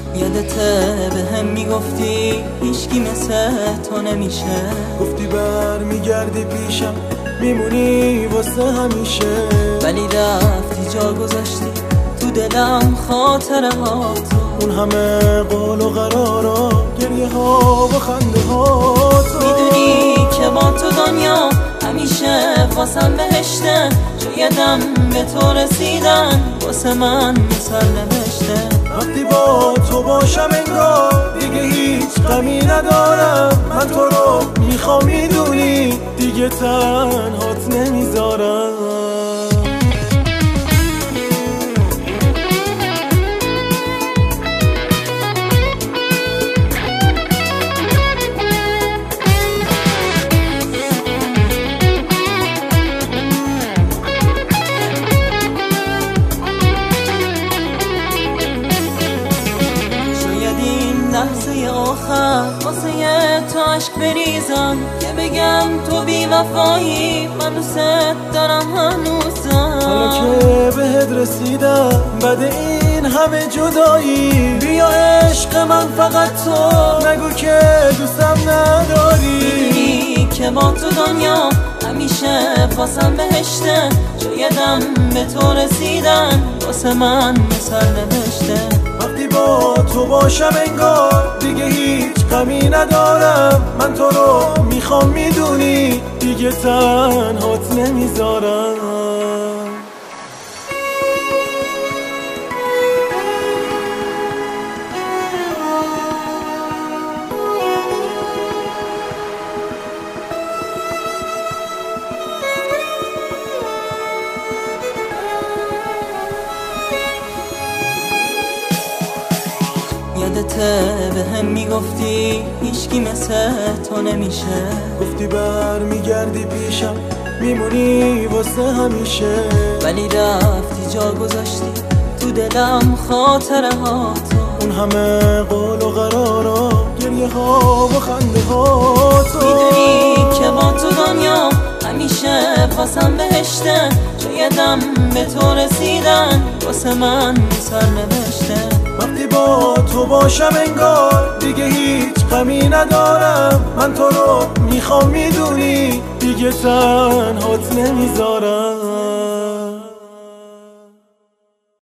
یادته به هم میگفتی هیچکی مثل تو نمیشه، گفتی برمیگردی پیشم میمونی واسه همیشه، ولی رفتی جا گذاشتی تو دلم خاطره ها تو، اون همه قول و قرارا گریه ها و خنده ها تو. میدونی که با تو دنیا همیشه واسم بهشته، چه یدم به تو رسیدن واسه من مسلمشته. وقتی با تو باشم انگار دیگه هیچ غمی ندارم، من تو رو میخوام میدونی دیگه تنهات نمیذارم. لحظه آخر واسه تو عشق بریزم که بگم تو بی وفایی، من دوست دارم هنوزم. حالا که بهت رسیدم بعد این همه جدایی، بیا عشق من فقط تو نگو که دوستم نداری. میدونی که با تو دنیا همیشه واسم بهشته، شایدم به تو رسیدن واسه من مسلمشته. وقتی با تو باشم انگار دیگه هیچ غمی ندارم، من تو رو میخوام میدونی دیگه تنهات نمیذارم. یادته به هم میگفتی هیچکی مثل تو نمیشه، گفتی برمیگردی پیشم میمونی واسه همیشه، ولی رفتی جا گذاشتی تو دلم خاطره ها تو، اون همه قول و قرارا گریه ها و خنده ها تو. میدونی که با تو دنیا همیشه واسم بهشته، شایدم به تو رسیدن واسه من مسلمشته. وقتی با تو باشم انگار دیگه هیچ غمی ندارم، من تو رو میخوام میدونی دیگه تنهات نمیذارم.